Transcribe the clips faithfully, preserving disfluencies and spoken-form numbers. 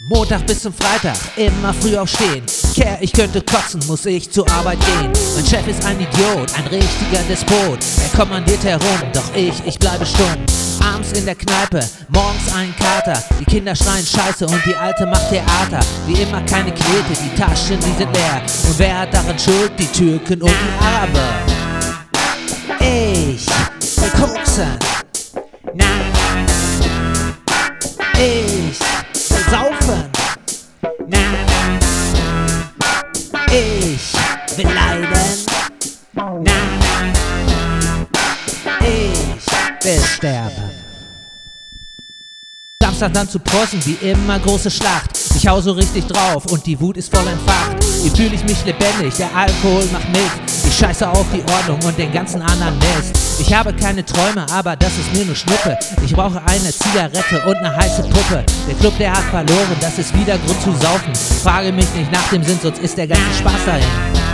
Montag bis zum Freitag, immer früh aufstehen. Care, ich könnte kotzen, muss ich zur Arbeit gehen. Mein Chef ist ein Idiot, ein richtiger Despot. Er kommandiert herum, doch ich, ich bleibe stumm. Abends in der Kneipe, morgens ein Kater. Die Kinder schreien Scheiße und die Alte macht Theater. Wie immer keine Knete, die Taschen, die sind leer. Und wer hat daran Schuld? Die Türken und die Araber. Ich will koksen. Na, na, na, na. Ich will saufen. Na, na, na. Ich will leiden. Na, na, na. Ich will sterben. Samstag dann zu Preußen, wie immer große Schlacht. Ich hau so richtig drauf und die Wut ist voll entfacht. Hier fühl ich mich lebendig, der Alkohol macht mit. Ich scheiße auf die Ordnung und den ganzen anderen Mist. Ich habe keine Träume, aber das ist mir nur Schnuppe. Ich brauche eine Zigarette und eine heiße Puppe. Der Club, der hat verloren, das ist wieder Grund zu saufen. Frage mich nicht nach dem Sinn, sonst ist der ganze Spaß dahin.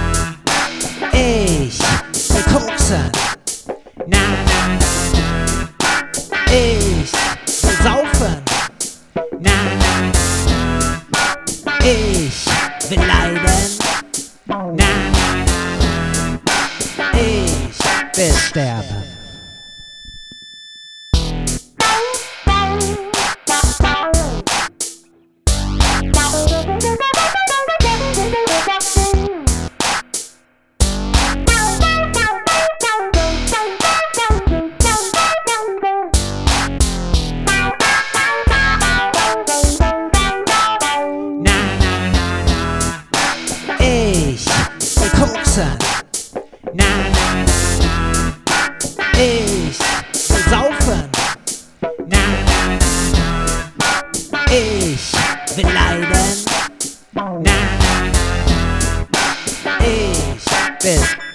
Ich will koksen. Na, na, na. Ich will saufen. Na, na, na. Ich will leiden. Na, na, na. Ich will sterben. Na, na, na. Ich will saufen. Na, na, na. Ich will leiden. Na, na, na. Ich will